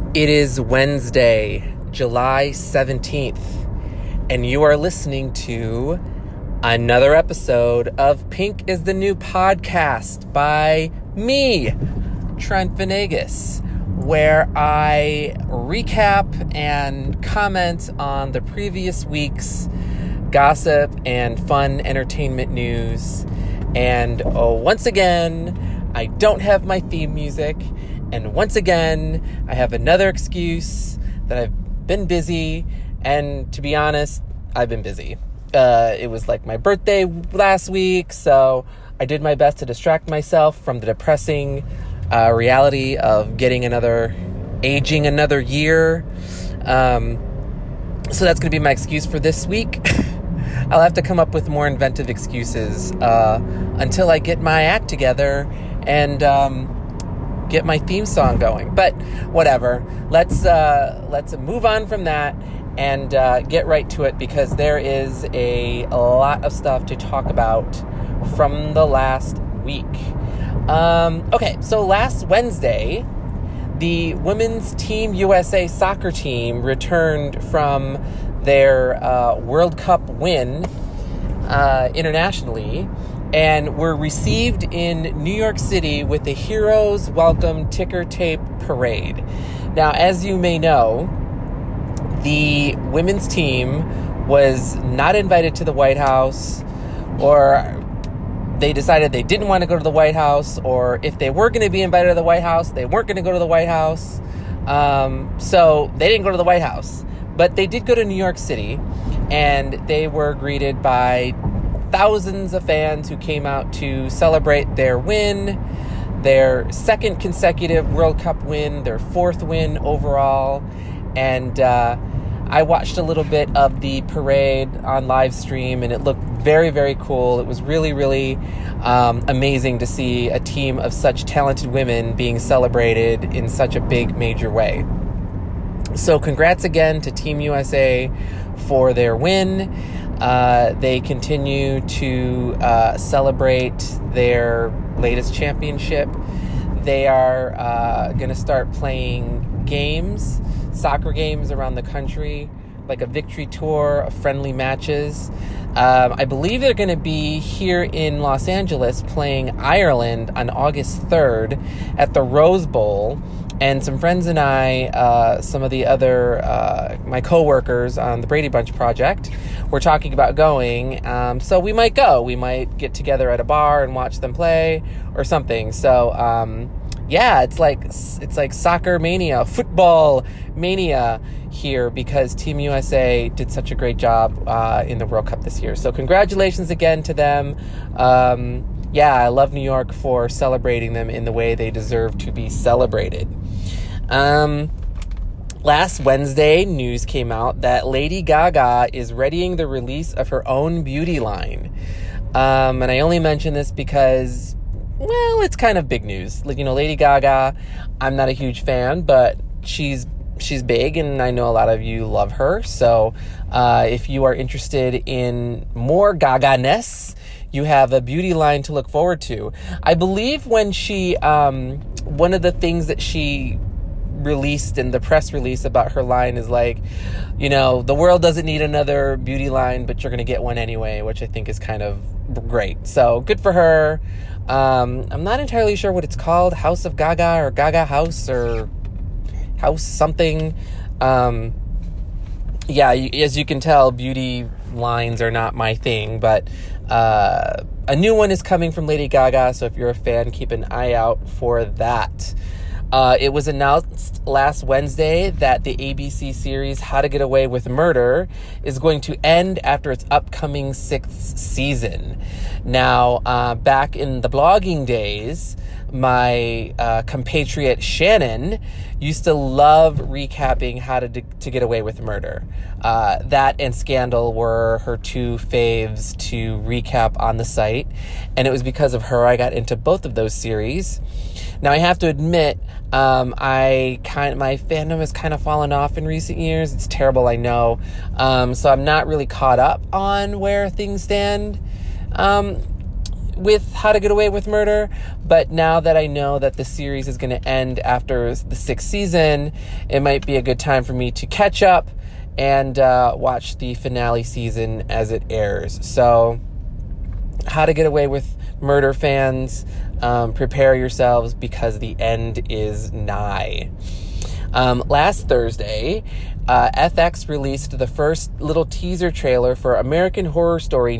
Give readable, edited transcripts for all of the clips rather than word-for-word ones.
It is Wednesday, July 17th, and you are listening to another episode of Pink is the New Podcast by me, Trent Venegas, where I recap and comment on the previous week's gossip and fun entertainment news. And once again, I don't have my theme music. And once again, I have another excuse that I've been busy. And to be honest, I've been busy. It was like my birthday last week, so I did my best to distract myself from the depressing reality of aging another year. So that's going to be my excuse for this week. I'll have to come up with more inventive excuses until I get my act together and get my theme song going. But whatever. Let's move on from that and get right to it, because there is a lot of stuff to talk about from the last week. Okay, so last Wednesday, the women's Team USA soccer team returned from their World Cup win internationally, and were received in New York City with the Heroes Welcome Ticker Tape Parade. Now, as you may know, the women's team was not invited to the White House, or they decided they didn't want to go to the White House, or if they were going to be invited to the White House, they weren't going to go to the White House. So they didn't go to the White House. But they did go to New York City, and they were greeted by thousands of fans who came out to celebrate their win, their second consecutive World Cup win, their fourth win overall. And I watched a little bit of the parade on live stream, and it looked very, very cool. It was really, really amazing to see a team of such talented women being celebrated in such a big, major way. So congrats again to Team USA for their win. They continue to celebrate their latest championship. They are going to start playing games, soccer games around the country, like a victory tour of friendly matches. I believe they're going to be here in Los Angeles playing Ireland on August 3rd at the Rose Bowl. And some friends and I, some of the other, my coworkers on the Brady Bunch project, were talking about going. So we might go. We might get together at a bar and watch them play or something. So, yeah, it's like soccer mania, football mania here, because Team USA did such a great job in the World Cup this year. So congratulations again to them. Yeah, I love New York for celebrating them in the way they deserve to be celebrated. Last Wednesday, news came out that Lady Gaga is readying the release of her own beauty line. And I only mention this because, well, it's kind of big news. Like, you know, Lady Gaga, I'm not a huge fan, but she's big, and I know a lot of you love her. So if you are interested in more Gaga-ness, you have a beauty line to look forward to. I believe when she, one of the things that she released in the press release about her line is like, you know, the world doesn't need another beauty line, but you're going to get one anyway, which I think is kind of great. So good for her. I'm not entirely sure what it's called, House of Gaga or Gaga House or House something. Yeah, as you can tell, beauty lines are not my thing, but a new one is coming from Lady Gaga, so if you're a fan, keep an eye out for that. It was announced last Wednesday that the ABC series How to Get Away with Murder is going to end after its upcoming 6th season. Now, back in the blogging days, my compatriot Shannon used to love recapping How to Get Away with Murder. That and Scandal were her two faves to recap on the site, and it was because of her I got into both of those series. Now, I have to admit, my fandom has kind of fallen off in recent years. It's terrible, I know. So I'm not really caught up on where things stand. with How to Get Away with Murder, but now that I know that the series is going to end after the 6th season, it might be a good time for me to catch up and watch the finale season as it airs. So, How to Get Away with Murder fans, prepare yourselves because the end is nigh. Last Thursday, FX released the first little teaser trailer for American Horror Story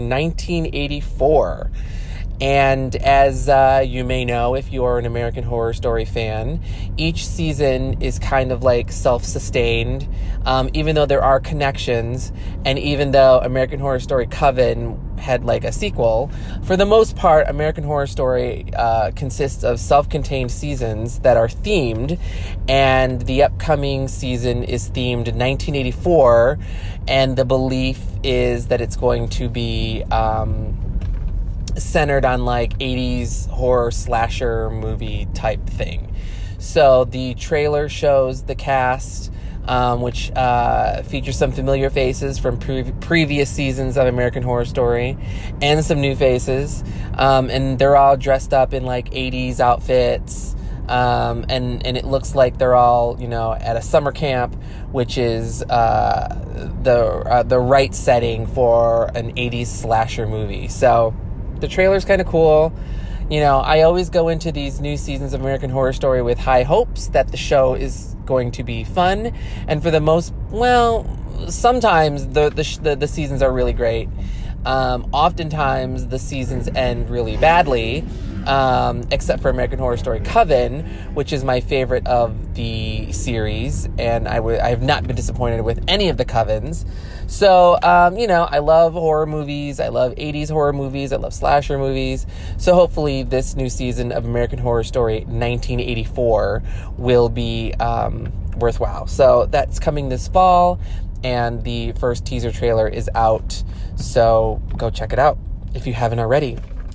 1984. And as you may know, if you are an American Horror Story fan, each season is kind of like self-sustained, even though there are connections, and even though American Horror Story Coven had like a sequel, for the most part, American Horror Story consists of self-contained seasons that are themed, and the upcoming season is themed 1984, and the belief is that it's going to be centered on like 80s horror slasher movie type thing. So the trailer shows the cast, which features some familiar faces from previous seasons of American Horror Story and some new faces, and they're all dressed up in like 80s outfits, and it looks like they're all, you know, at a summer camp, which is the right setting for an 80s slasher movie. So the trailer's kind of cool. You know, I always go into these new seasons of American Horror Story with high hopes that the show is going to be fun. And for the most, well, sometimes the seasons are really great. Oftentimes the seasons end really badly, except for American Horror Story Coven, which is my favorite of the series. And I have not been disappointed with any of the Covens. So, you know, I love horror movies. I love 80s horror movies. I love slasher movies. So hopefully this new season of American Horror Story 1984 will be worthwhile. So that's coming this fall, and the first teaser trailer is out. So go check it out if you haven't already.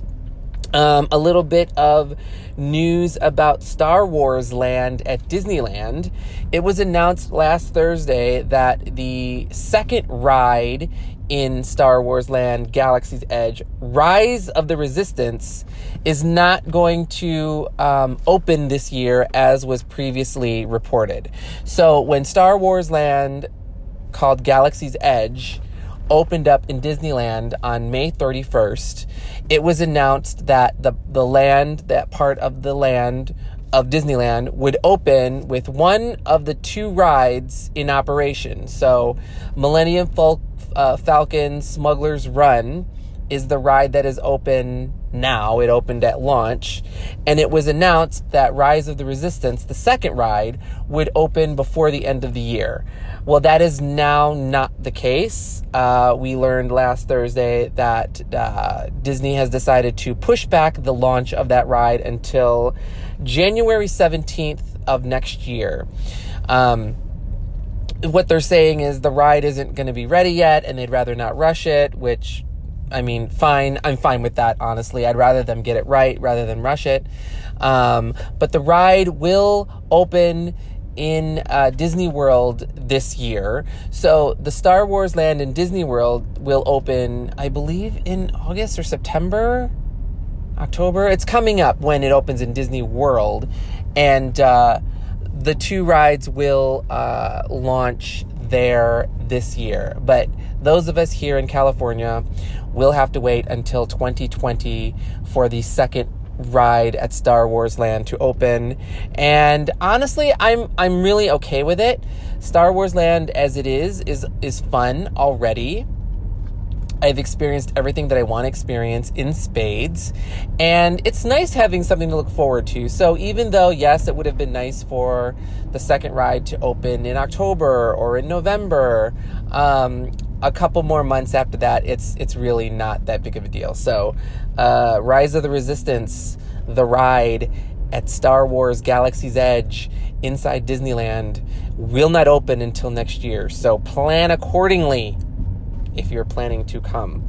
A little bit of news about Star Wars Land at Disneyland. It was announced last Thursday that the second ride in Star Wars Land, Galaxy's Edge, Rise of the Resistance, is not going to open this year as was previously reported. So when Star Wars Land, called Galaxy's Edge, opened up in Disneyland on May 31st, it was announced that the land, that part of the land of Disneyland, would open with one of the two rides in operation. So Millennium Falcon Smuggler's Run is the ride that is open now. It opened at launch, and it was announced that Rise of the Resistance, the second ride, would open before the end of the year. Well, that is now not the case. We learned last Thursday that Disney has decided to push back the launch of that ride until January 17th of next year. What they're saying is the ride isn't going to be ready yet, and they'd rather not rush it, which, I mean, fine. I'm fine with that, honestly. I'd rather them get it right rather than rush it. But the ride will open in Disney World this year. So the Star Wars Land in Disney World will open, I believe, in August or September, October. It's coming up when it opens in Disney World. And the two rides will launch there this year. But those of us here in California will have to wait until 2020 for the second ride at Star Wars Land to open. And honestly, I'm really okay with it. Star Wars Land as it is fun already. I've experienced everything that I want to experience in spades, and it's nice having something to look forward to. So even though, yes, it would have been nice for the second ride to open in October or in November, a couple more months after that, it's really not that big of a deal. So Rise of the Resistance, the ride at Star Wars Galaxy's Edge inside Disneyland, will not open until next year. So plan accordingly if you're planning to come.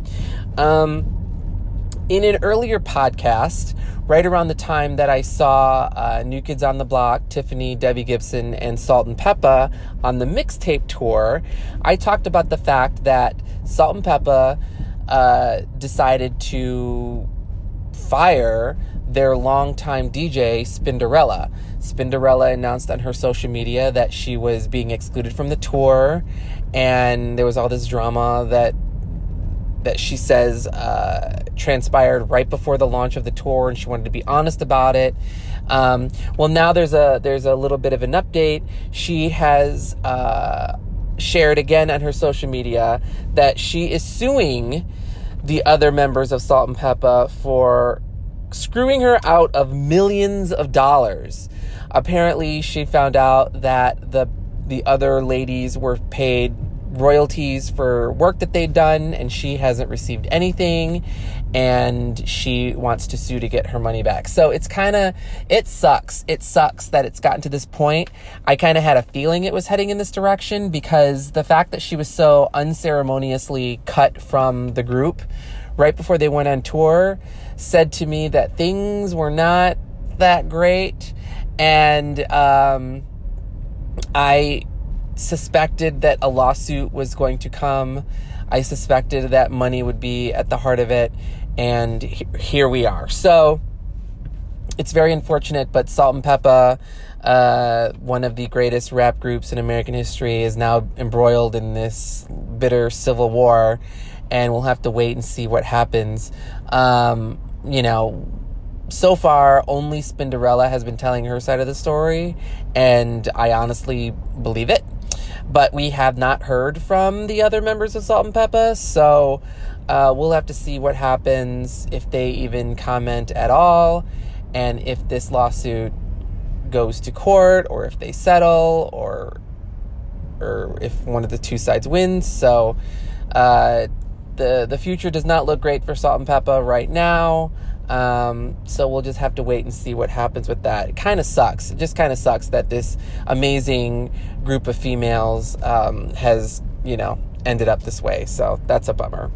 In an earlier podcast, right around the time that I saw New Kids on the Block, Tiffany, Debbie Gibson, and Salt and Peppa on the mixtape tour, I talked about the fact that Salt and Peppa decided to fire their longtime DJ, Spinderella. Spinderella announced on her social media that she was being excluded from the tour, and there was all this drama that she says transpired right before the launch of the tour, and she wanted to be honest about it. Well, now there's a little bit of an update. She has shared again on her social media that she is suing the other members of Salt-N-Pepa for screwing her out of millions of dollars. Apparently, she found out that the other ladies were paid royalties for work that they'd done, and she hasn't received anything, and she wants to sue to get her money back. So it sucks. It sucks that it's gotten to this point. I kind of had a feeling it was heading in this direction, because the fact that she was so unceremoniously cut from the group right before they went on tour said to me that things were not that great. And I suspected that a lawsuit was going to come. I suspected that money would be at the heart of it, and here we are. So it's very unfortunate, but Salt-N-Pepa, one of the greatest rap groups in American history, is now embroiled in this bitter civil war, and we'll have to wait and see what happens. So far, only Spinderella has been telling her side of the story, and I honestly believe it. But we have not heard from the other members of Salt-N-Pepa, so we'll have to see what happens, if they even comment at all, and if this lawsuit goes to court, or if they settle, or if one of the two sides wins. So the future does not look great for Salt-N-Pepa right now. So we'll just have to wait and see what happens with that. It kind of sucks. It just kind of sucks that this amazing group of females has, ended up this way. So that's a bummer.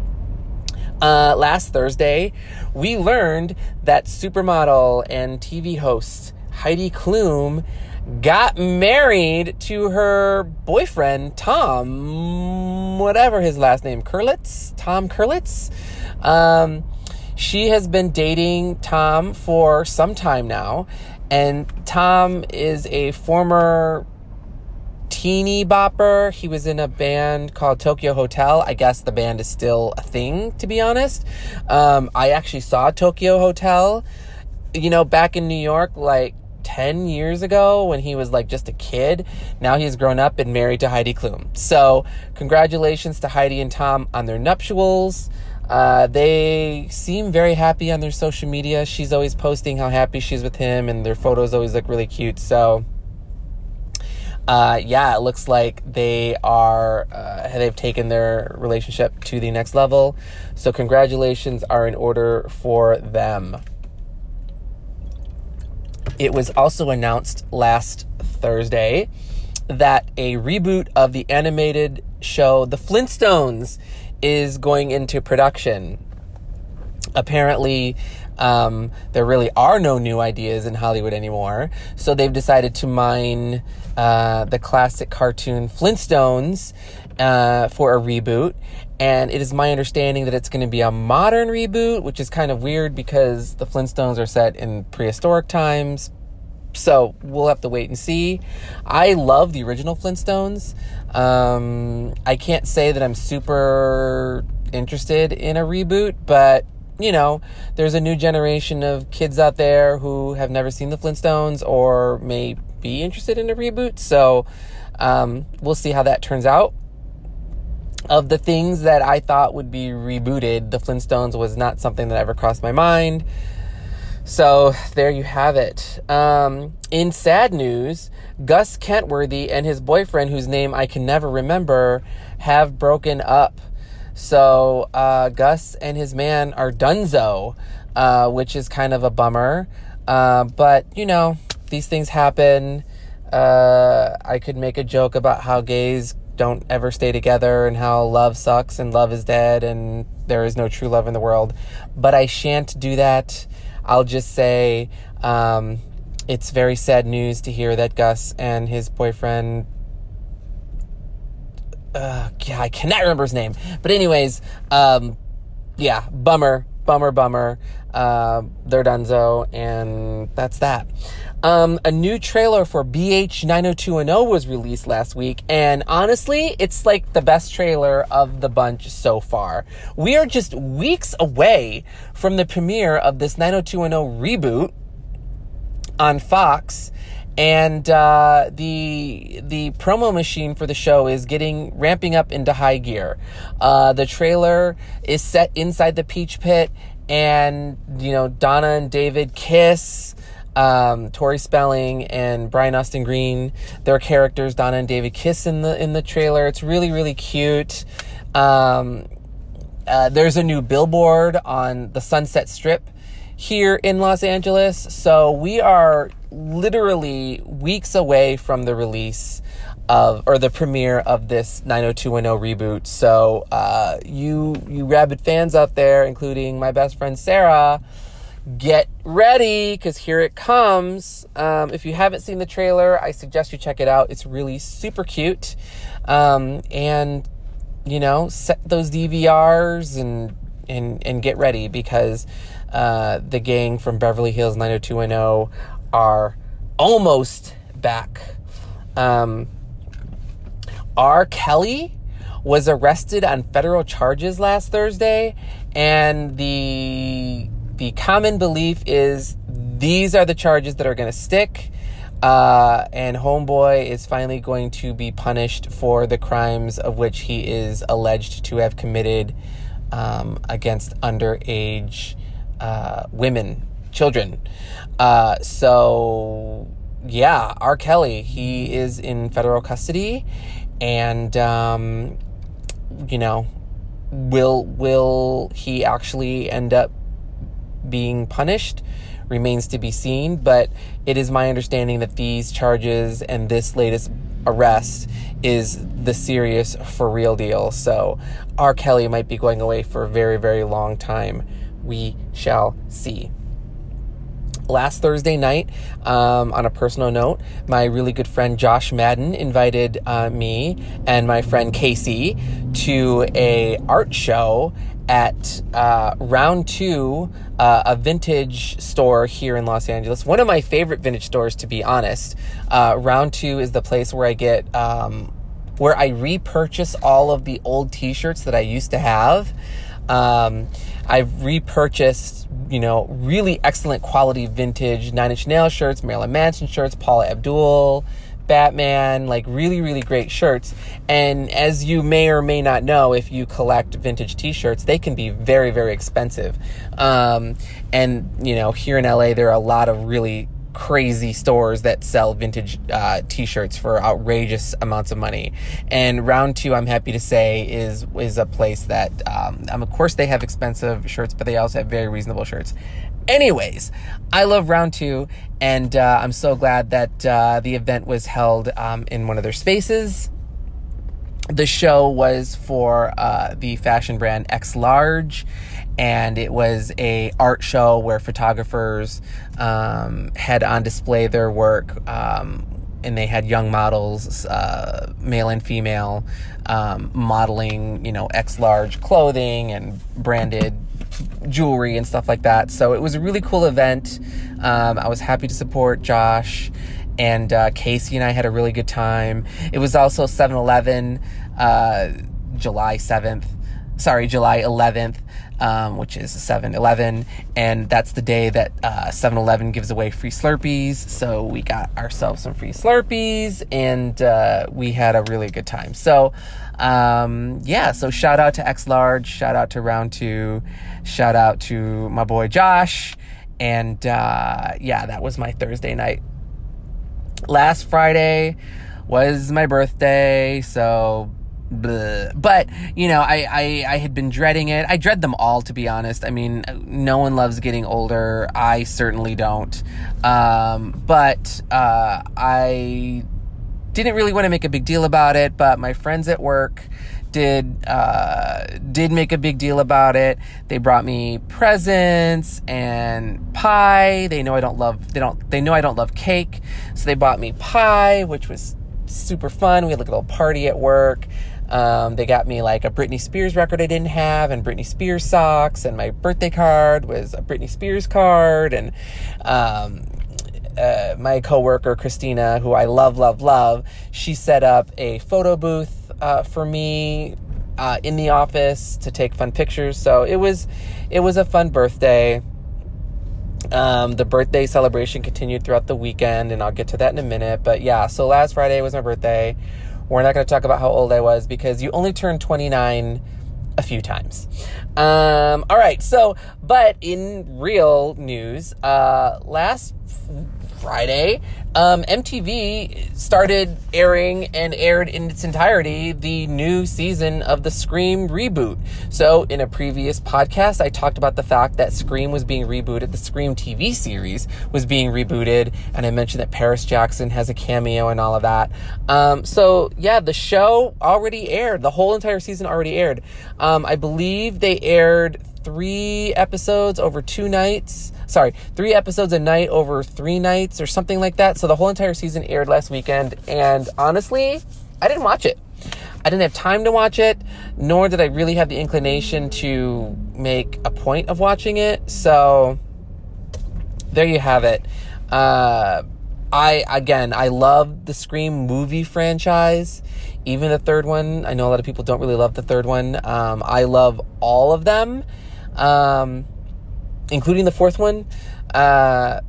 Last Thursday, we learned that supermodel and TV host Heidi Klum got married to her boyfriend, Tom, whatever his last name, Tom Kurlitz. She has been dating Tom for some time now, and Tom is a former teeny bopper. He was in a band called Tokyo Hotel. I guess the band is still a thing, to be honest. I actually saw Tokyo Hotel, back in New York, 10 years ago, when he was just a kid. Now he's grown up and married to Heidi Klum. So congratulations to Heidi and Tom on their nuptials. They seem very happy on their social media. She's always posting how happy she's with him, and their photos always look really cute. So, it looks like they've taken their relationship to the next level. So congratulations are in order for them. It was also announced last Thursday that a reboot of the animated show The Flintstones is going into production. Apparently, there really are no new ideas in Hollywood anymore, so they've decided to mine the classic cartoon Flintstones for a reboot, and it is my understanding that it's going to be a modern reboot, which is kind of weird because the Flintstones are set in prehistoric times. So we'll have to wait and see. I love the original Flintstones. I can't say that I'm super interested in a reboot, but there's a new generation of kids out there who have never seen the Flintstones or may be interested in a reboot. So we'll see how that turns out. Of the things that I thought would be rebooted, the Flintstones was not something that ever crossed my mind. So there you have it. In sad news, Gus Kentworthy and his boyfriend, whose name I can never remember, have broken up. So Gus and his man are donezo, which is kind of a bummer. But, these things happen. I could make a joke about how gays don't ever stay together and how love sucks and love is dead and there is no true love in the world. But I shan't do that. I'll just say it's very sad news to hear that Gus and his boyfriend, I cannot remember his name. But anyways, bummer. bummer. They're donezo, and that's that. A new trailer for BH 90210 was released last week, and honestly, it's like the best trailer of the bunch so far. We are just weeks away from the premiere of this 90210 reboot on Fox, and the promo machine for the show is ramping up into high gear. The trailer is set inside the Peach Pit, and Donna and David kiss. Tori Spelling and Brian Austin Green, their characters, Donna and David, kiss in the trailer. It's really, really cute. There's a new billboard on the Sunset Strip here in Los Angeles, so we are literally weeks away from the release or the premiere of this 90210 reboot. So you rabid fans out there, including my best friend Sarah, get ready, because here it comes. If you haven't seen the trailer, I suggest you check it out. It's really super cute. And set those DVRs and get ready, because the gang from Beverly Hills 90210 are almost back. R. Kelly was arrested on federal charges last Thursday, and the common belief is these are the charges that are going to stick, and homeboy is finally going to be punished for the crimes of which he is alleged to have committed against underage children. So yeah, R. Kelly, he is in federal custody, and will he actually end up being punished remains to be seen, but it is my understanding that these charges and this latest arrest is the serious for real deal. So R. Kelly might be going away for a very, very long time. We shall see. Last Thursday night, on a personal note, my really good friend Josh Madden invited me and my friend Casey to a art show at Round 2, a vintage store here in Los Angeles. One of my favorite vintage stores, to be honest. Round 2 is the place where I get where I repurchase all of the old t-shirts that I used to have. I've repurchased, really excellent quality vintage Nine Inch Nails shirts, Marilyn Manson shirts, Paula Abdul, Batman, like really, really great shirts. And as you may or may not know, if you collect vintage t-shirts, they can be very, very expensive. And, here in LA, there are a lot of really crazy stores that sell vintage t-shirts for outrageous amounts of money. And Round 2, I'm happy to say, is a place that, of course, they have expensive shirts, but they also have very reasonable shirts. Anyways, I love Round 2, and I'm so glad that the event was held in one of their spaces. The show was for the fashion brand X Large, and it was a art show where photographers had on display their work, and they had young models, male and female, modeling, X Large clothing and branded jewelry and stuff like that. So it was a really cool event. I was happy to support Josh, and Casey and I had a really good time. It was also 7-Eleven, July 11th, which is 7-Eleven, and that's the day that 7-Eleven gives away free Slurpees. So we got ourselves some free Slurpees, and we had a really good time. So so shout out to X Large, shout out to Round 2, shout out to my boy Josh, and that was my Thursday night. Last Friday was my birthday, so bleh. But I had been dreading it. I dread them all, to be honest. I mean, no one loves getting older. I certainly don't. But I didn't really want to make a big deal about it, but my friends at work did make a big deal about it. They brought me presents and pie. They know I don't love cake, so they bought me pie, which was super fun. We had like a little party at work. They got me like a Britney Spears record I didn't have, and Britney Spears socks, and my birthday card was a Britney Spears card, and my coworker Christina, who I love, she set up a photo booth for me in the office to take fun pictures. So it was a fun birthday. The birthday celebration continued throughout the weekend, and I'll get to that in a minute. But yeah, so last Friday was my birthday. We're not going to talk about how old I was because you only turn 29 a few times. All right. So, but in real news, last Friday, MTV started airing and aired in its entirety the new season of the Scream reboot. So in a previous podcast, I talked about the fact that Scream was being rebooted. The Scream TV series was being rebooted. And I mentioned that Paris Jackson has a cameo and all of that. So yeah, the show already aired. The whole entire season already aired. I believe they aired 3 episodes over 2 nights. 3 episodes a night over 3 nights or something like that. So the whole entire season aired last weekend. And honestly, I didn't watch it. I didn't have time to watch it, nor did I really have the inclination to make a point of watching it. So there you have it. I love the Scream movie franchise. Even the third one. I know a lot of people don't really love the third one. I love all of them. Including the fourth one. But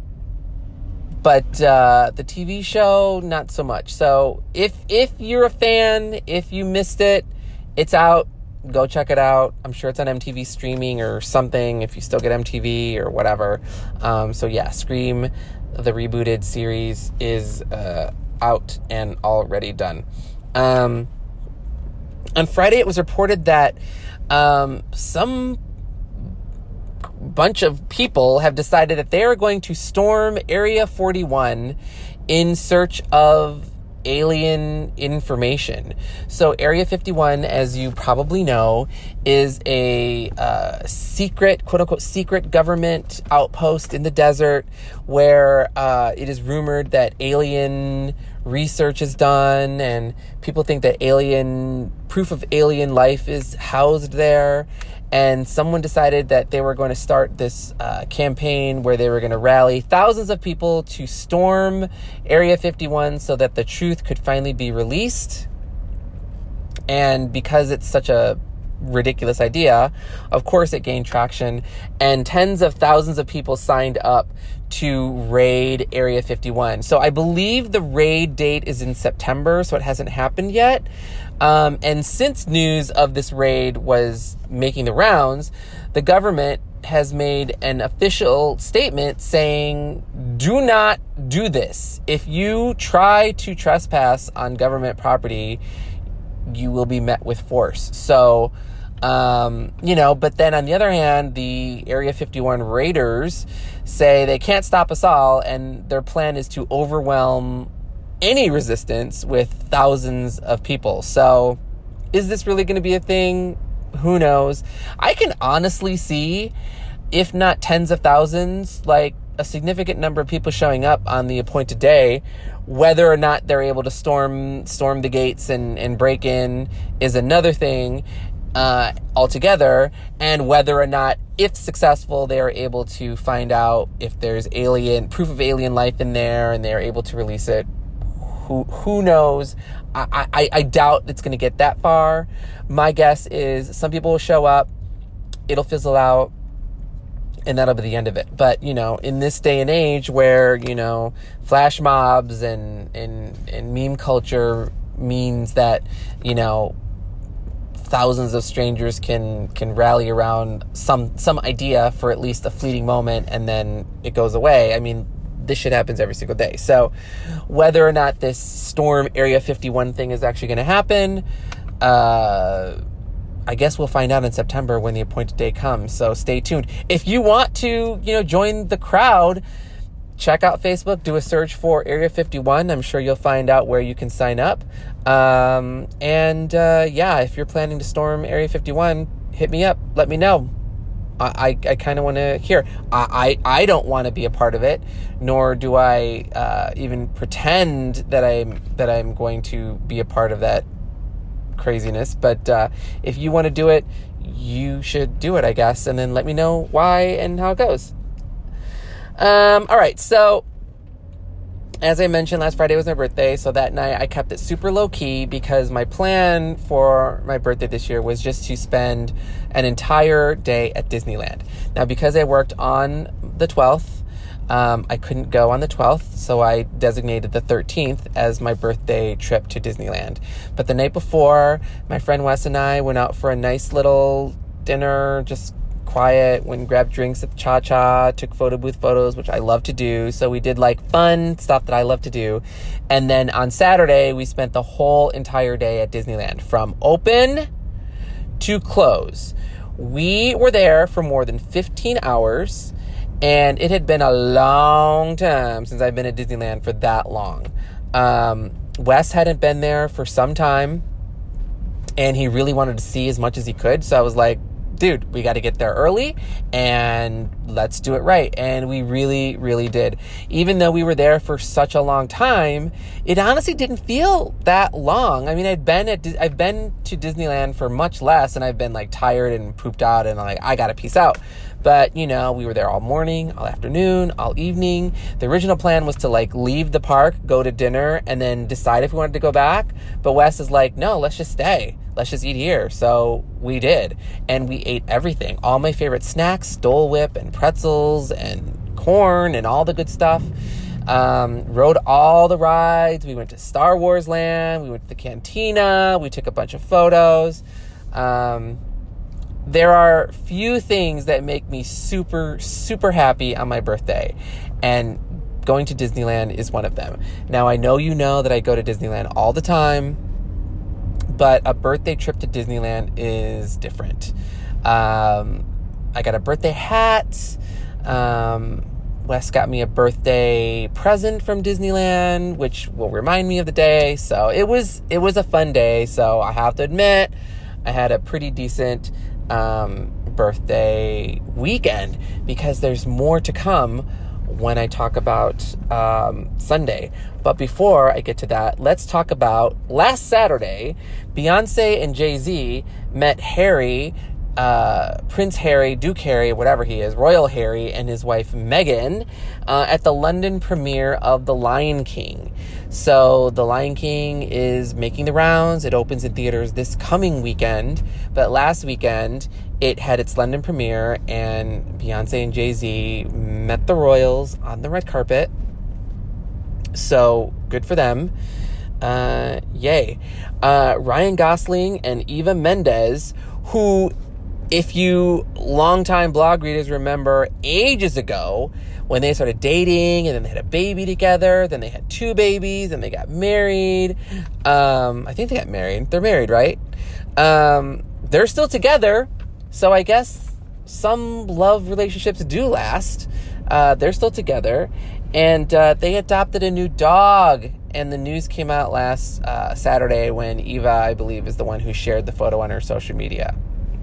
the TV show, not so much. So if you're a fan, if you missed it, it's out. Go check it out. I'm sure it's on MTV streaming or something, if you still get MTV or whatever. So yeah, Scream, the rebooted series, is out and already done. On Friday, it was reported that some bunch of people have decided that they are going to storm Area 41 in search of alien information. So Area 51, as you probably know, is a secret, quote-unquote, secret government outpost in the desert where it is rumored that alien research is done, and people think that proof of alien life is housed there. And someone decided that they were going to start this campaign where they were going to rally thousands of people to storm Area 51 so that the truth could finally be released. And because it's such a ridiculous idea, of course it gained traction, and tens of thousands of people signed up to raid Area 51. So I believe the raid date is in September, so it hasn't happened yet. And since news of this raid was making the rounds, the government has made an official statement saying, do not do this. If you try to trespass on government property, you will be met with force. So, but then on the other hand, the Area 51 raiders say they can't stop us all, and their plan is to overwhelm any resistance with thousands of people. So is this really going to be a thing? Who knows? I can honestly see, if not tens of thousands, like a significant number of people showing up on the appointed day. Whether or not they're able to storm the gates and break in is another thing altogether, and whether or not, if successful, they are able to find out if there's proof of alien life in there and they are able to release it. Who knows? I doubt it's going to get that far. My guess is some people will show up, it'll fizzle out, and that'll be the end of it. But, in this day and age where, flash mobs and meme culture means that, thousands of strangers can rally around some idea for at least a fleeting moment, and then it goes away. I mean, this shit happens every single day. So whether or not this storm Area 51 thing is actually going to happen, I guess we'll find out in September when the appointed day comes. So stay tuned. If you want to, join the crowd, check out Facebook, do a search for Area 51. I'm sure you'll find out where you can sign up. If you're planning to storm Area 51, hit me up. Let me know. I kind of want to hear. I don't want to be a part of it, nor do I even pretend that I'm going to be a part of that craziness. But if you want to do it, you should do it, I guess, and then let me know why and how it goes. All right, so as I mentioned, last Friday was my birthday, so that night I kept it super low-key because my plan for my birthday this year was just to spend an entire day at Disneyland. Now, because I worked on the 12th, I couldn't go on the 12th, so I designated the 13th as my birthday trip to Disneyland. But the night before, my friend Wes and I went out for a nice little dinner, just quiet, went and grabbed drinks at the Cha-Cha, took photo booth photos, which I love to do. So we did like fun stuff that I love to do. And then on Saturday, we spent the whole entire day at Disneyland from open to close. We were there for more than 15 hours, and it had been a long time since I've been at Disneyland for that long. Wes hadn't been there for some time, and he really wanted to see as much as he could. So I was like, dude, we got to get there early and let's do it right. And we really, really did. Even though we were there for such a long time, it honestly didn't feel that long. I mean, I've been to Disneyland for much less, and I've been like tired and pooped out and like, I got to peace out. But, you know, we were there all morning, all afternoon, all evening. The original plan was to like leave the park, go to dinner, and then decide if we wanted to go back. But Wes is like, no, let's just stay. Let's just eat here. So we did. And we ate everything. All my favorite snacks, Dole Whip and pretzels and corn and all the good stuff. Rode all the rides. We went to Star Wars Land. We went to the Cantina. We took a bunch of photos. There are few things that make me super, super happy on my birthday. And going to Disneyland is one of them. Now, I know you know that I go to Disneyland all the time, but a birthday trip to Disneyland is different. I got a birthday hat. Wes got me a birthday present from Disneyland, which will remind me of the day. So it was a fun day. So I have to admit, I had a pretty decent birthday weekend, because there's more to come when I talk about Sunday. But before I get to that, let's talk about last Saturday. Beyonce and Jay-Z met Harry, Prince Harry, Duke Harry, whatever he is, Royal Harry, and his wife Meghan at the London premiere of The Lion King. So The Lion King is making the rounds. It opens in theaters this coming weekend, but last weekend it had its London premiere, and Beyonce and Jay-Z met the royals on the red carpet. So good for them. Yay. Ryan Gosling and Eva Mendes, who, if you longtime blog readers remember ages ago when they started dating and then they had a baby together, then they had 2 babies and they got married. I think they got married. They're married, right? They're still together. So I guess some love relationships do last. They're still together, and they adopted a new dog. And the news came out last Saturday when Eva, I believe, is the one who shared the photo on her social media.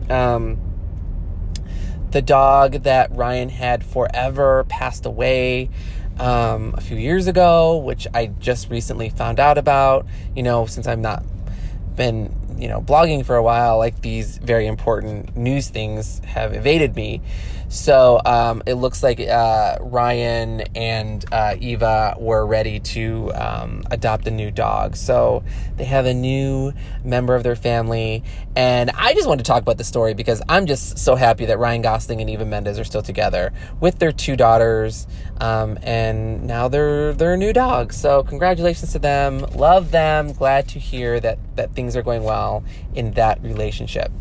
The dog that Ryan had forever passed away a few years ago, which I just recently found out about. You know, since I've not been, blogging for a while, like these very important news things have evaded me. So it looks like Ryan and Eva were ready to adopt a new dog. So they have a new member of their family. And I just wanted to talk about the story because I'm just so happy that Ryan Gosling and Eva Mendes are still together with their 2 daughters. And now they're a new dog. So congratulations to them. Love them. Glad to hear that things are going well in that relationship.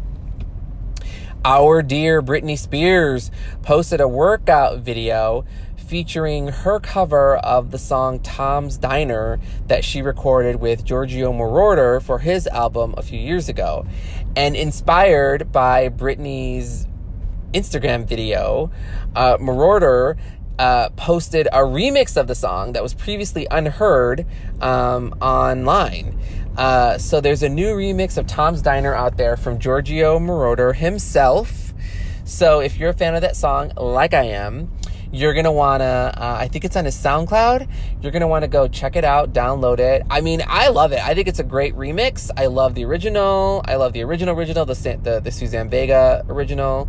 Our dear Britney Spears posted a workout video featuring her cover of the song Tom's Diner that she recorded with Giorgio Moroder for his album a few years ago. And inspired by Britney's Instagram video, Moroder posted a remix of the song that was previously unheard online. So there's a new remix of Tom's Diner out there from Giorgio Moroder himself. So if you're a fan of that song, like I am, you're going to want to, I think it's on his SoundCloud. You're going to want to go check it out, download it. I mean, I love it. I think it's a great remix. I love the original. I love the original, the Suzanne Vega original.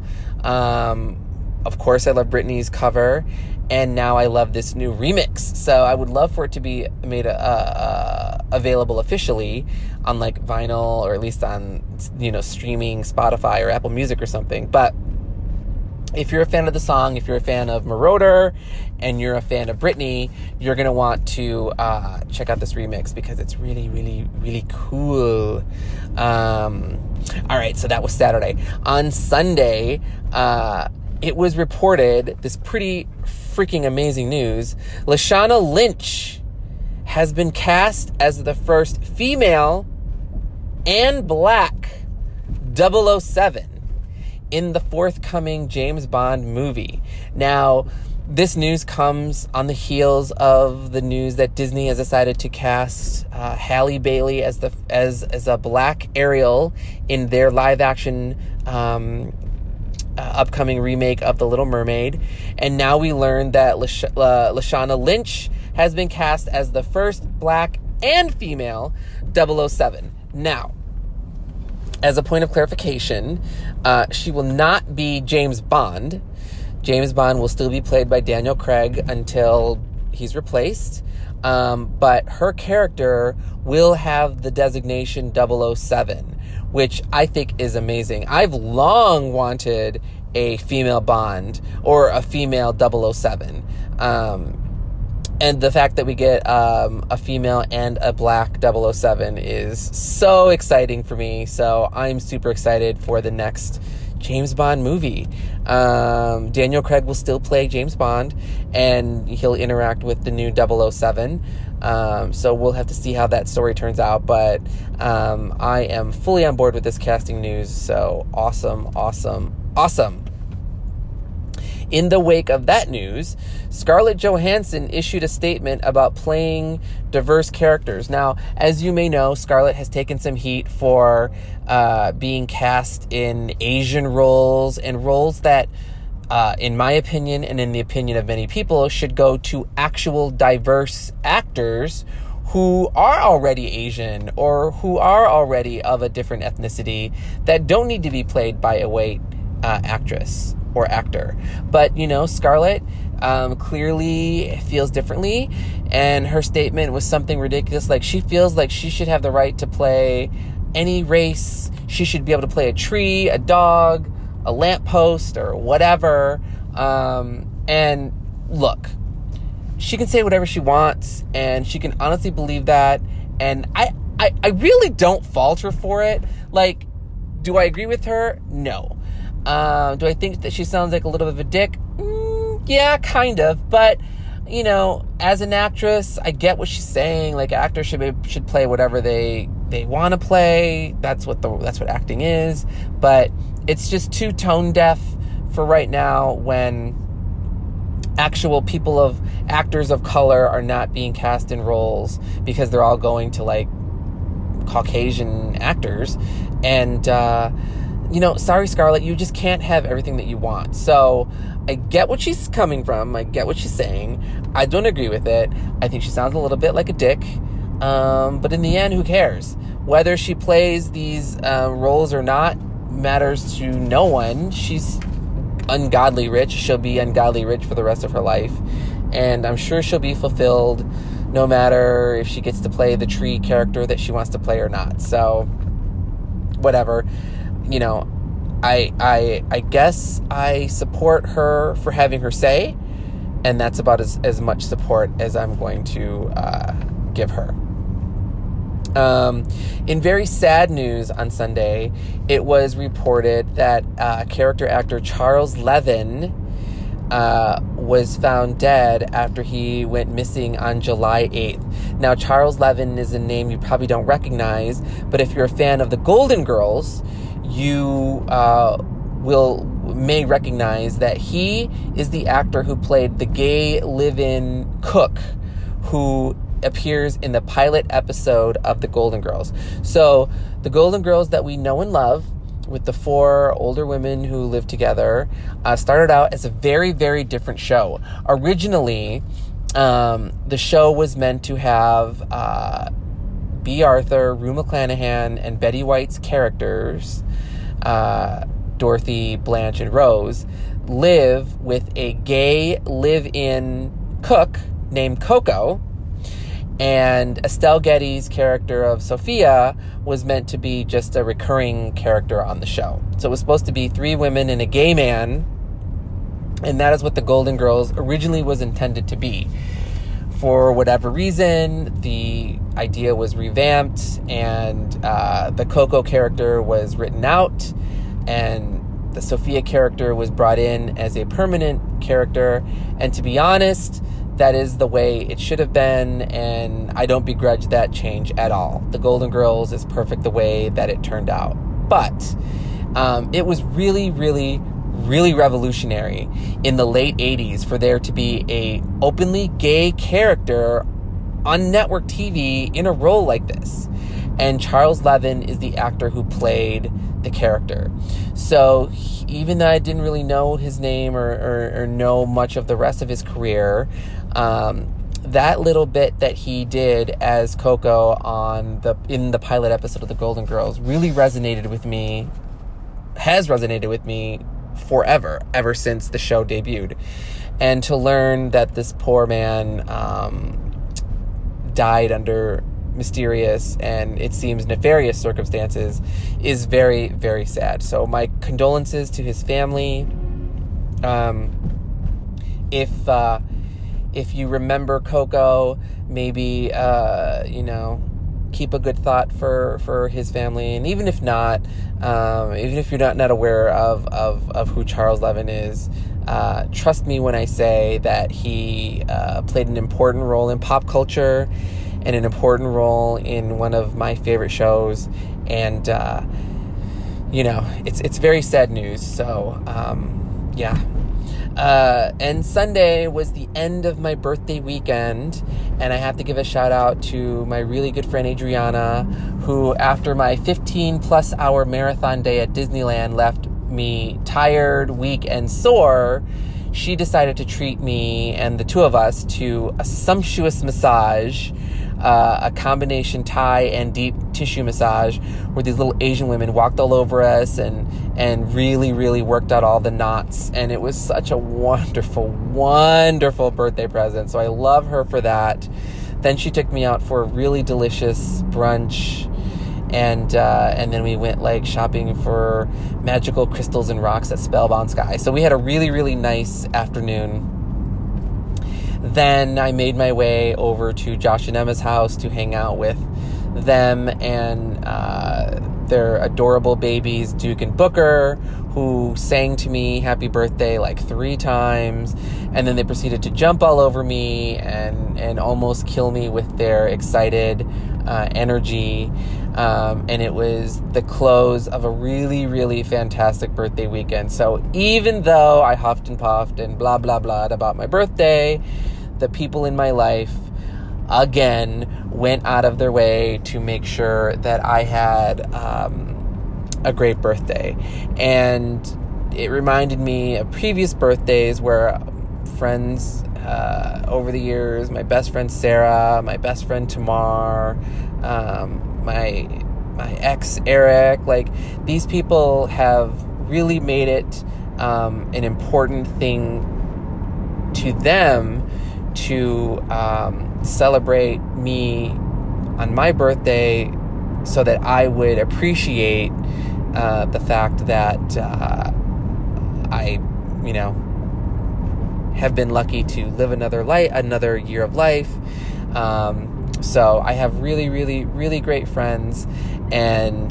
Of course, I love Britney's cover. And now I love this new remix. So I would love for it to be made available officially on like vinyl, or at least on, streaming Spotify or Apple Music or something. But if you're a fan of the song, if you're a fan of Marauder, and you're a fan of Britney, you're going to want to check out this remix because it's really, really, really cool. All right, so that was Saturday. On Sunday, it was reported, this pretty freaking amazing news, Lashana Lynch has been cast as the first female and black 007 in the forthcoming James Bond movie. Now, this news comes on the heels of the news that Disney has decided to cast Halle Bailey as a black Ariel in their live-action upcoming remake of The Little Mermaid. And now we learned that Lashana Lynch has been cast as the first black and female 007. Now, as a point of clarification, she will not be James Bond. James Bond will still be played by Daniel Craig until he's replaced. But her character will have the designation 007, which I think is amazing. I've long wanted a female Bond or a female 007. And the fact that we get a female and a black 007 is so exciting for me. So I'm super excited for the next James Bond movie. Daniel Craig will still play James Bond, and he'll interact with the new 007. So we'll have to see how that story turns out. But I am fully on board with this casting news. So awesome, awesome, awesome. In the wake of that news, Scarlett Johansson issued a statement about playing diverse characters. Now, as you may know, Scarlett has taken some heat for being cast in Asian roles, and roles that, in my opinion and in the opinion of many people, should go to actual diverse actors who are already Asian or who are already of a different ethnicity, that don't need to be played by a white actress or actor. But, Scarlett clearly feels differently, and her statement was something ridiculous. Like, she feels like she should have the right to play any race. She should be able to play a tree, a dog, a lamppost, or whatever. And look, she can say whatever she wants, and she can honestly believe that. And I really don't fault her for it. Like, do I agree with her? No. Do I think that she sounds like a little bit of a dick? Yeah, kind of. But, as an actress, I get what she's saying. Like, actors should play whatever they want to play. That's what acting is. But it's just too tone deaf for right now, when actual actors of color are not being cast in roles because they're all going to like Caucasian actors. And, sorry, Scarlett, you just can't have everything that you want. So I get what she's coming from. I get what she's saying. I don't agree with it. I think she sounds a little bit like a dick. But in the end, who cares? Whether she plays these roles or not matters to no one. She's ungodly rich. She'll be ungodly rich for the rest of her life. And I'm sure she'll be fulfilled no matter if she gets to play the tree character that she wants to play or not. So, whatever. I guess I support her for having her say, and that's about as much support as I'm going to give her. In very sad news on Sunday, it was reported that character actor Charles Levin was found dead after he went missing on July 8th. Now, Charles Levin is a name you probably don't recognize, but if you're a fan of the Golden Girls, you may recognize that he is the actor who played the gay live-in cook who appears in the pilot episode of the Golden Girls. So the Golden Girls that we know and love with the 4 older women who lived together, started out as a very, very different show. Originally, the show was meant to have Bea Arthur, Rue McClanahan, and Betty White's characters, Dorothy, Blanche, and Rose, live with a gay live-in cook named Coco. And Estelle Getty's character of Sophia was meant to be just a recurring character on the show. So it was supposed to be 3 women and a gay man, and that is what the Golden Girls originally was intended to be. For whatever reason, the idea was revamped, and the Coco character was written out, and the Sophia character was brought in as a permanent character. And to be honest, that is the way it should have been, and I don't begrudge that change at all. The Golden Girls is perfect the way that it turned out. But it was really, really, really revolutionary in the late 80s for there to be a openly gay character on network TV in a role like this. And Charles Levin is the actor who played the character. So even though I didn't really know his name or know much of the rest of his career, that little bit that he did as Coco in the pilot episode of The Golden Girls really resonated with me, has resonated with me forever, ever since the show debuted. And to learn that this poor man died under mysterious and it seems nefarious circumstances is very, very sad. So my condolences to his family. If you remember Coco, maybe keep a good thought for his family. And even if not, even if you're not aware of who Charles Levin is, trust me when I say that he played an important role in pop culture and an important role in one of my favorite shows. And it's very sad news. So yeah. And Sunday was the end of my birthday weekend, and I have to give a shout out to my really good friend Adriana, who after my 15+ hour marathon day at Disneyland left me tired, weak, and sore. She decided to treat me and the 2 of us to a sumptuous massage, a combination Thai and deep tissue massage, where these little Asian women walked all over us and really, really worked out all the knots. And it was such a wonderful, wonderful birthday present. So I love her for that. Then she took me out for a really delicious brunch. And then we went shopping for magical crystals and rocks at Spellbound Sky. So we had a really, really nice afternoon. Then I made my way over to Josh and Emma's house to hang out with them and their adorable babies, Duke and Booker, who sang to me happy birthday 3 times. And then they proceeded to jump all over me and almost kill me with their excited energy. And it was the close of a really, really fantastic birthday weekend. So even though I huffed and puffed and blah, blah, blah about my birthday, the people in my life, again, went out of their way to make sure that I had a great birthday. And it reminded me of previous birthdays where friends over the years, my best friend Sarah, my best friend Tamar, my ex Eric, these people have really made it an important thing to them to celebrate me on my birthday so that I would appreciate the fact that I have been lucky to live another year of life. So I have really, really, really great friends, and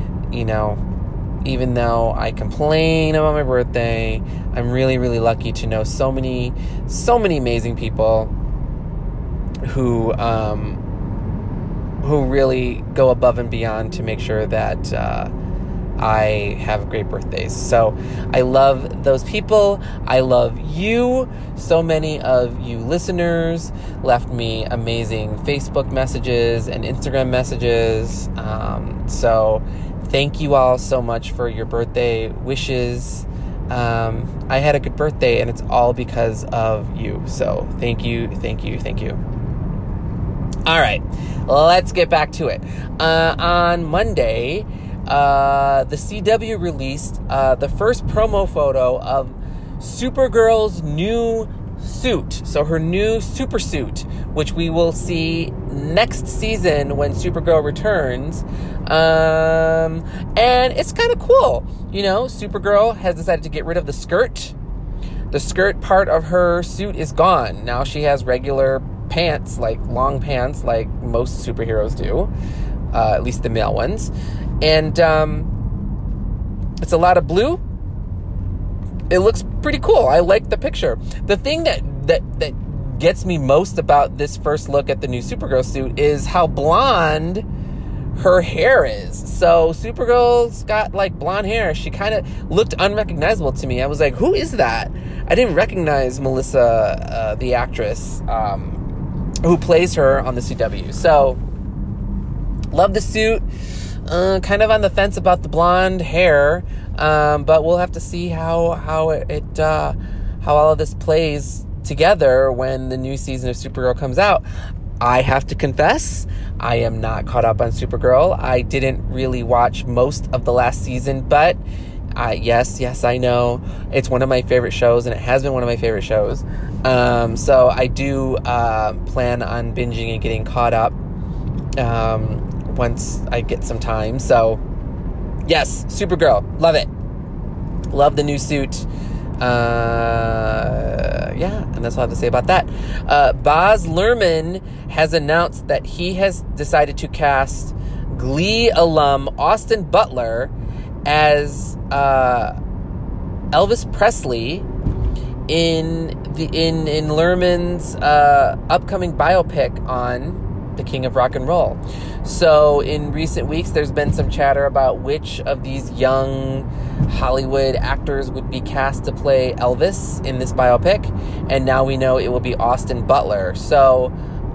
even though I complain about my birthday, I'm really, really lucky to know so many amazing people who really go above and beyond to make sure that I have great birthdays. So I love those people. I love you. So many of you listeners left me amazing Facebook messages and Instagram messages. So Thank you all so much for your birthday wishes. I had a good birthday, and it's all because of you. So thank you. All right, let's get back to it. On Monday, the CW released the first promo photo of Supergirl's new suit. So her new super suit, which we will see next season when Supergirl returns. And it's kind of cool. Supergirl has decided to get rid of the skirt. The skirt part of her suit is gone. Now she has regular pants, like long pants, like most superheroes do. At least the male ones. And it's a lot of blue. It looks pretty cool. I like the picture. The thing that gets me most about this first look at the new Supergirl suit is how blonde her hair is. So Supergirl's got like blonde hair. She kind of looked unrecognizable to me. I was like, who is that? I didn't recognize Melissa, the actress who plays her on the CW. So love the suit. Kind of on the fence about the blonde hair, but we'll have to see how all of this plays together when the new season of Supergirl comes out. I have to confess, I am not caught up on Supergirl. I didn't really watch most of the last season, but yes, I know it's one of my favorite shows, and it has been one of my favorite shows. So I do plan on binging and getting caught up once I get some time. So yes, Supergirl, love it. Love the new suit. And that's all I have to say about that. Baz Luhrmann has announced that he has decided to cast Glee alum Austin Butler as Elvis Presley in Luhrmann's upcoming biopic on the King of Rock and Roll. So in recent weeks, there's been some chatter about which of these young Hollywood actors would be cast to play Elvis in this biopic, and now we know it will be Austin Butler. So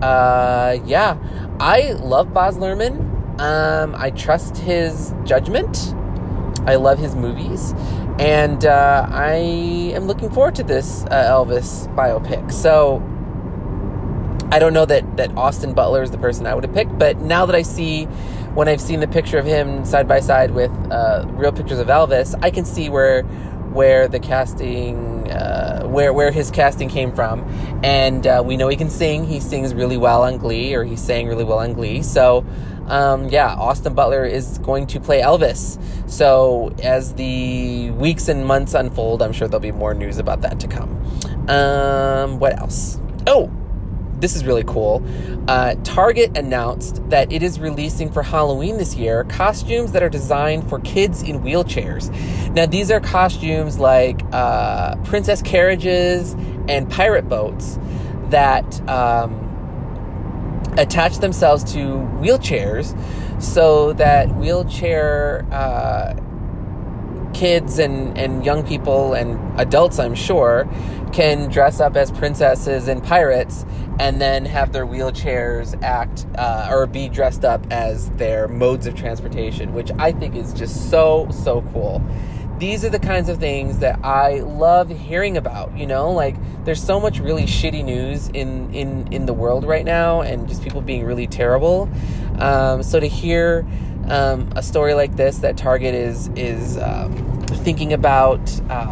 I love Baz Luhrmann. I trust his judgment. I love his movies, and I am looking forward to this Elvis biopic. So I don't know that Austin Butler is the person I would have picked, but now that when I've seen the picture of him side by side with real pictures of Elvis, I can see where the casting, where his casting came from. And we know he can sing. He sings really well on Glee, or he sang really well on Glee. So, Austin Butler is going to play Elvis. So as the weeks and months unfold, I'm sure there'll be more news about that to come. What else? Oh, this is really cool. Target announced that it is releasing for Halloween this year costumes that are designed for kids in wheelchairs. Now, these are costumes like princess carriages and pirate boats that attach themselves to wheelchairs so that wheelchair kids and young people and adults, I'm sure, can dress up as princesses and pirates and then have their wheelchairs act or be dressed up as their modes of transportation, which I think is just so cool. These are the kinds of things that I love hearing about, like there's so much really shitty news in the world right now, and just people being really terrible. So to hear a story like this, that Target is thinking about,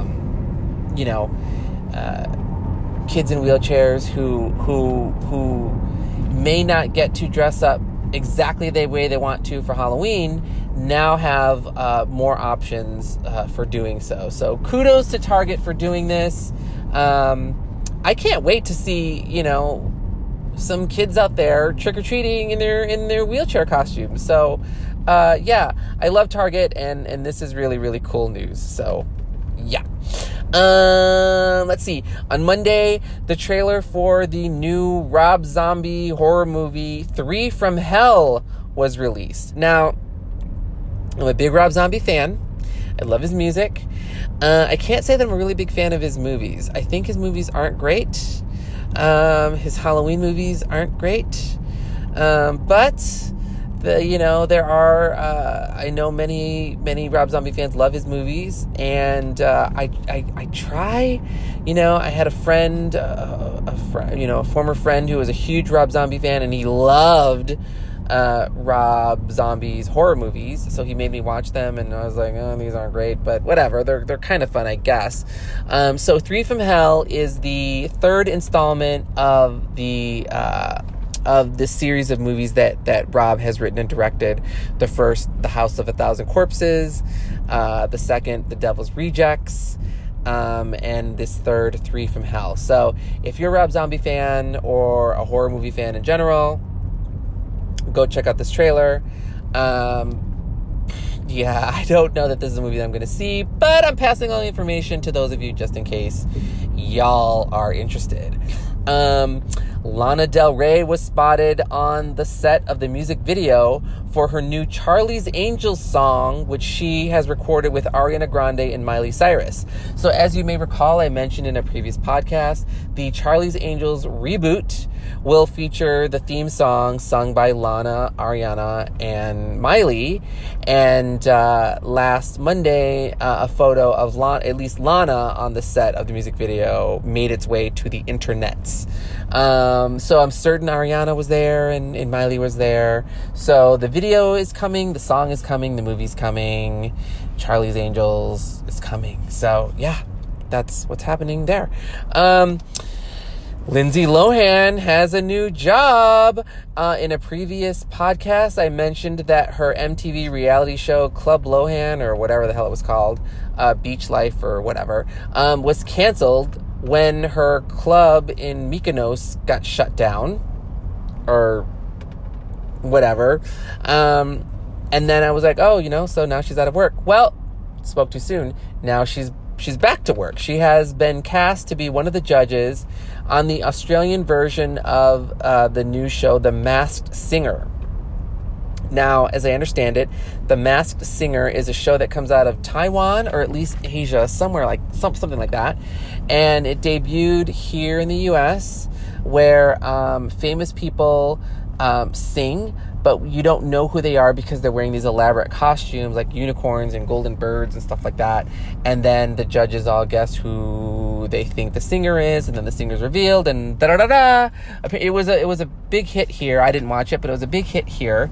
kids in wheelchairs who may not get to dress up exactly the way they want to for Halloween, now have more options for doing so. So kudos to Target for doing this. I can't wait to see, some kids out there trick-or-treating in their wheelchair costumes. So I love Target, and this is really, really cool news. So yeah. Let's see. On Monday, the trailer for the new Rob Zombie horror movie 3 from Hell was released. Now, I'm a big Rob Zombie fan. I love his music. I can't say that I'm a really big fan of his movies. I think his movies aren't great. His Halloween movies aren't great. But there are, I know many Rob Zombie fans love his movies, and I try, I had a friend, a former friend who was a huge Rob Zombie fan, and he loved Rob Zombie's horror movies, so he made me watch them, and I was like, oh, these aren't great, but whatever, they're kind of fun, I guess. So Three from Hell is the third installment of this series of movies that Rob has written and directed. The first, The House of a Thousand Corpses, the second, The Devil's Rejects, and this third, Three from Hell. So if you're a Rob Zombie fan or a horror movie fan in general, go check out this trailer. I don't know that this is a movie that I'm going to see, but I'm passing on the information to those of you just in case y'all are interested. Lana Del Rey was spotted on the set of the music video for her new Charlie's Angels song, which she has recorded with Ariana Grande and Miley Cyrus. So as you may recall, I mentioned in a previous podcast, the Charlie's Angels reboot will feature the theme song sung by Lana, Ariana, and Miley. And last Monday, a photo of at least Lana on the set of the music video made its way to the internets. So I'm certain Ariana was there and Miley was there. So the video is coming, the song is coming, the movie's coming, Charlie's Angels is coming. So yeah, that's what's happening there. Lindsay Lohan has a new job. In a previous podcast, I mentioned that her MTV reality show, Club Lohan, or whatever the hell it was called, Beach Life or whatever, was canceled when her club in Mykonos got shut down, or whatever. And then I was like, oh, so now she's out of work. Well, spoke too soon. Now she's back to work. She has been cast to be one of the judges on the Australian version of the new show, The Masked Singer. Now, as I understand it, The Masked Singer is a show that comes out of Taiwan, or at least Asia, somewhere like something like that. And it debuted here in the U.S., where famous people sing, but you don't know who they are because they're wearing these elaborate costumes like unicorns and golden birds and stuff like that. And then the judges all guess who they think the singer is, and then the singer's revealed, and da-da-da-da. It was a big hit here. I didn't watch it, but it was a big hit here.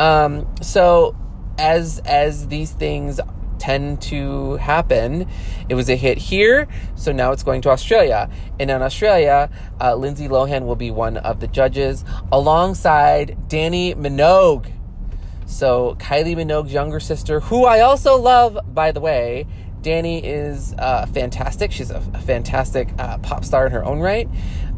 So as these things tend to happen, it was a hit here, so now it's going to Australia. And in Australia, Lindsay Lohan will be one of the judges alongside Dannii Minogue. So Kylie Minogue's younger sister, who I also love, by the way. Dannii is fantastic. She's a fantastic pop star in her own right.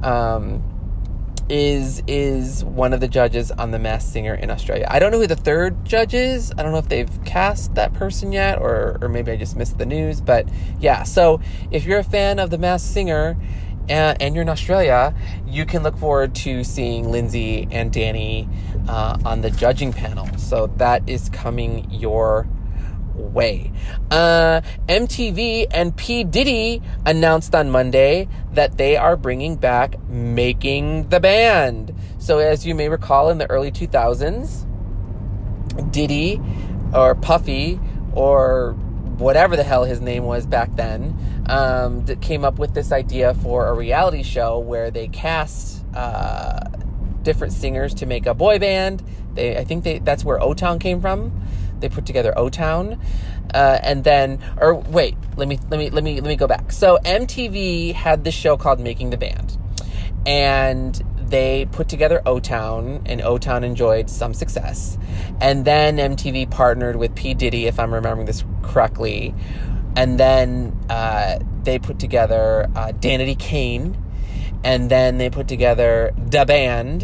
Is one of the judges on The Masked Singer in Australia. I don't know who the third judge is. I don't know if they've cast that person yet, or maybe I just missed the news. But yeah, so if you're a fan of The Masked Singer and you're in Australia, you can look forward to seeing Lindsay and Dannii on the judging panel. So that is coming your way. MTV and P. Diddy announced on Monday that they are bringing back Making the Band. So as you may recall, in the early 2000s, Diddy, or Puffy, or whatever the hell his name was back then, came up with this idea for a reality show where they cast different singers to make a boy band. I think that's where O-Town came from. They put together O-Town, and then, or wait, let me go back. So MTV had this show called Making the Band, and they put together O-Town, and O-Town enjoyed some success. And then MTV partnered with P. Diddy, if I'm remembering this correctly, and then they put together Danity Kane, and then they put together Da Band.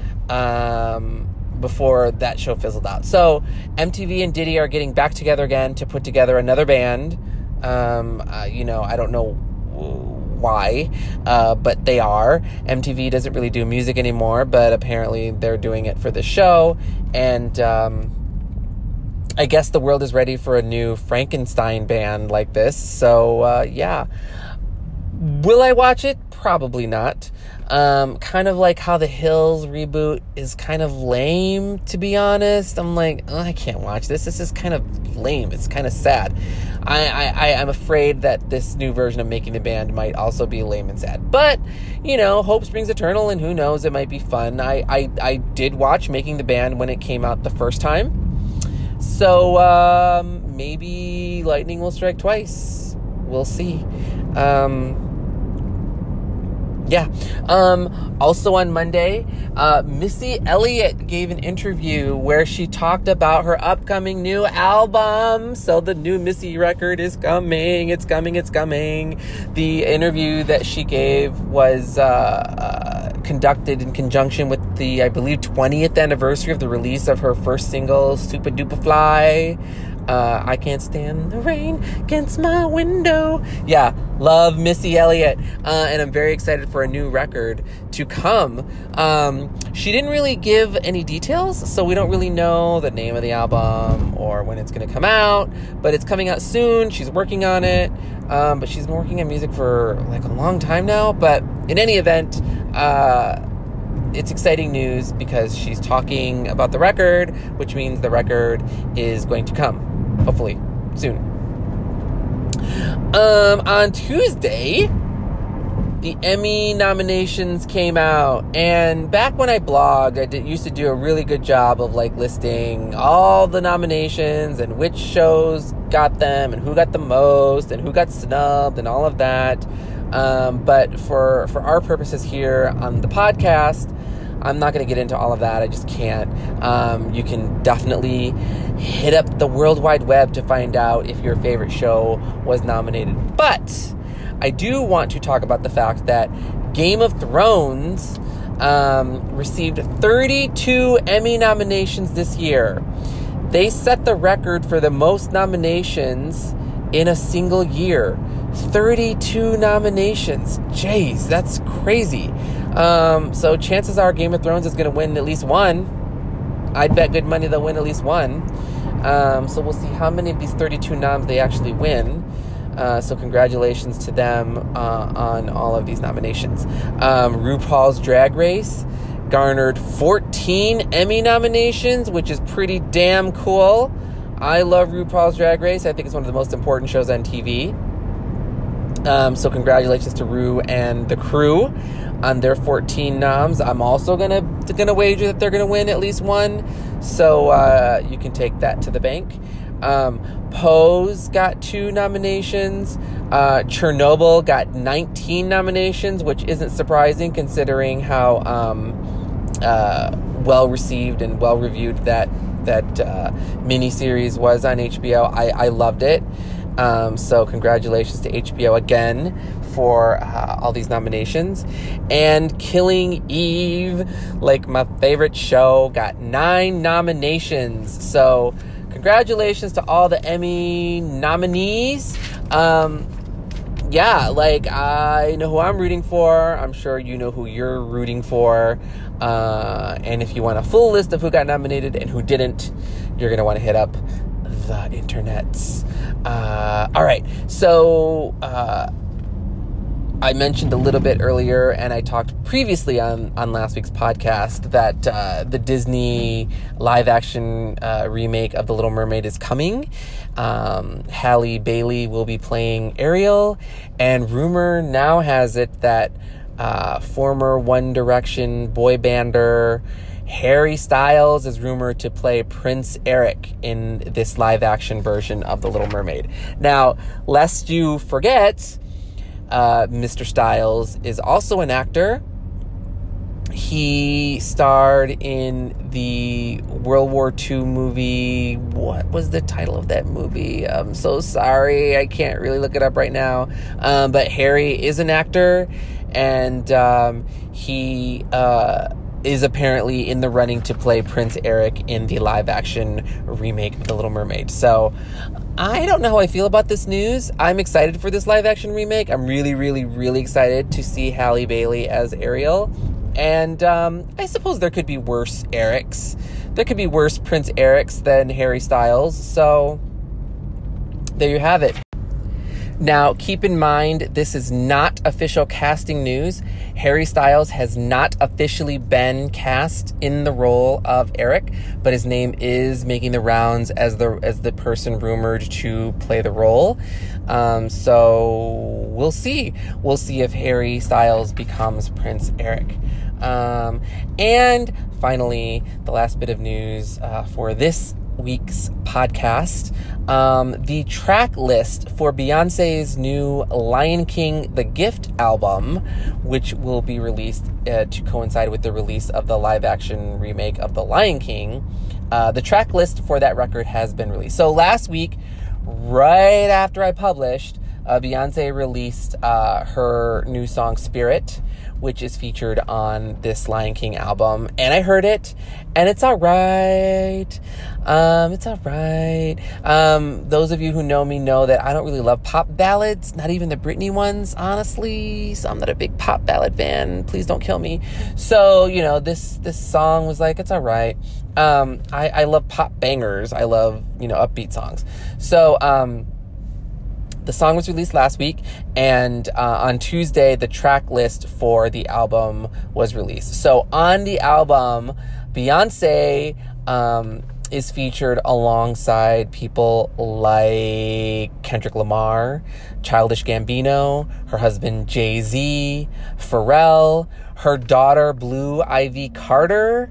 Before that show fizzled out. So MTV and Diddy are getting back together again to put together another band. I don't know why, but they are. MTV doesn't really do music anymore, but apparently they're doing it for the show. And I guess the world is ready for a new Frankenstein band like this. So yeah. Will I watch it? Probably not. Kind of like how the Hills reboot is kind of lame, to be honest. I'm like, I can't watch this. This is kind of lame. It's kind of sad. I'm afraid that this new version of Making the Band might also be lame and sad. But, hope springs eternal, and who knows, it might be fun. I did watch Making the Band when it came out the first time. So, maybe lightning will strike twice. We'll see. Also on Monday, Missy Elliott gave an interview where she talked about her upcoming new album. So the new Missy record is coming. It's coming. The interview that she gave was conducted in conjunction with the, I believe, 20th anniversary of the release of her first single, Super Duper Fly. I can't stand the rain against my window. Yeah, love Missy Elliott. And I'm very excited for a new record to come. She didn't really give any details, so we don't really know the name of the album or when it's going to come out, but it's coming out soon. She's working on it. But she's been working on music for like a long time now. But in any event, it's exciting news because she's talking about the record, which means the record is going to come, hopefully, soon. On Tuesday, the Emmy nominations came out, and back when I blogged, I used to do a really good job of listing all the nominations and which shows got them and who got the most and who got snubbed and all of that. But for our purposes here on the podcast, I'm not going to get into all of that. I just can't. You can definitely hit up the World Wide Web to find out if your favorite show was nominated. But I do want to talk about the fact that Game of Thrones received 32 Emmy nominations this year. They set the record for the most nominations in a single year. 32 nominations. Jeez, that's crazy. So chances are Game of Thrones is going to win at least one. I'd bet good money they'll win at least one. So we'll see how many of these 32 noms they actually win. So congratulations to them on all of these nominations. RuPaul's Drag Race garnered 14 Emmy nominations, which is pretty damn cool. I love RuPaul's Drag Race. I think it's one of the most important shows on TV. So congratulations to Ru and the crew on their 14 noms. I'm also gonna wager that they're gonna win at least one. So you can take that to the bank. Pose got 2 nominations. Chernobyl got 19 nominations, which isn't surprising considering how well received and well reviewed that miniseries was on HBO. I loved it. So congratulations to HBO again for all these nominations. And Killing Eve, like my favorite show, got 9 nominations. So congratulations to all the Emmy nominees. I know who I'm rooting for. I'm sure you know who you're rooting for. And if you want a full list of who got nominated and who didn't, you're going to want to hit up the internets. All right. So, I mentioned a little bit earlier, and I talked previously on last week's podcast that the Disney live-action remake of The Little Mermaid is coming. Halle Bailey will be playing Ariel, and rumor now has it that former One Direction boy bander Harry Styles is rumored to play Prince Eric in this live-action version of The Little Mermaid. Now, lest you forget, Mr. Styles is also an actor. He starred in the World War II movie. What was the title of that movie? I'm so sorry. I can't really look it up right now. But Harry is an actor, and he is apparently in the running to play Prince Eric in the live-action remake of The Little Mermaid. So I don't know how I feel about this news. I'm excited for this live-action remake. I'm really, really, really excited to see Halle Bailey as Ariel. And I suppose there could be worse Erics. There could be worse Prince Erics than Harry Styles. So there you have it. Now, keep in mind, this is not official casting news. Harry Styles has not officially been cast in the role of Eric, but his name is making the rounds as the person rumored to play the role. So we'll see. We'll see if Harry Styles becomes Prince Eric. And finally, the last bit of news for this week's podcast, the track list for Beyonce's new Lion King The Gift album, which will be released to coincide with the release of the live-action remake of The Lion King. The track list for that record has been released. So last week, right after I published, Beyonce released her new song Spirit, which is featured on this Lion King album. And I heard it, and it's all right. It's all right. Those of you who know me know that I don't really love pop ballads, not even the Britney ones, honestly. So I'm not a big pop ballad fan. Please don't kill me. So, you know, this song was like, it's all right. I love pop bangers. I love, upbeat songs. So, the song was released last week, and on Tuesday, the track list for the album was released. So on the album, Beyonce is featured alongside people like Kendrick Lamar, Childish Gambino, her husband Jay-Z, Pharrell, her daughter Blue Ivy Carter.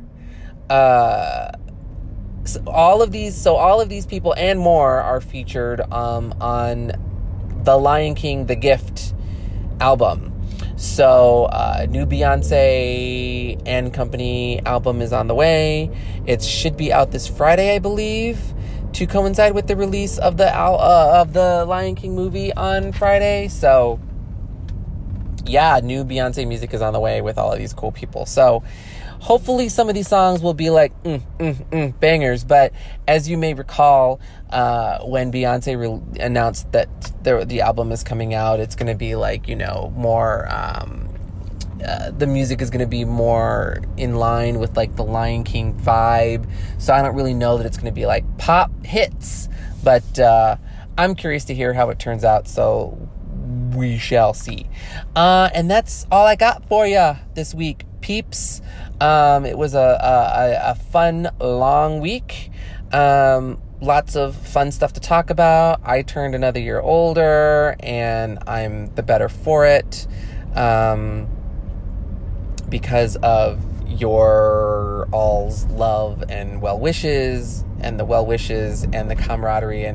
So all of these people and more are featured on the Lion King The Gift album. So new Beyonce and Company album is on the way. It should be out this Friday, I believe, to coincide with the release of the Lion King movie on Friday. So yeah, new Beyonce music is on the way with all of these cool people. So hopefully some of these songs will be like bangers. But as you may recall, when Beyonce announced that the album is coming out, it's going to be like, more, the music is going to be more in line with like the Lion King vibe. So I don't really know that it's going to be like pop hits, but I'm curious to hear how it turns out. So we shall see. And that's all I got for you this week, peeps. It was a fun, long week. Lots of fun stuff to talk about. I turned another year older, and I'm the better for it, because of your all's love and well wishes, and the camaraderie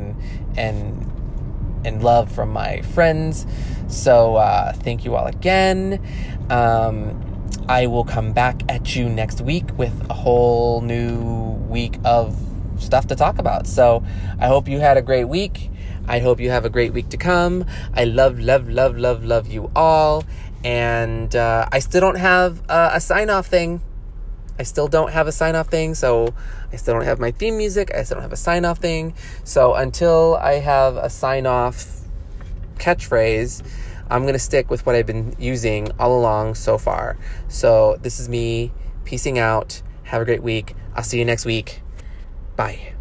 and love from my friends. So thank you all again. I will come back at you next week with a whole new week of stuff to talk about. So I hope you had a great week. I hope you have a great week to come. I love you all. And I still don't have a sign-off thing. So I still don't have my theme music. I still don't have a sign-off thing. So until I have a sign-off catchphrase, I'm going to stick with what I've been using all along so far. So this is me peacing out. Have a great week. I'll see you next week. Bye.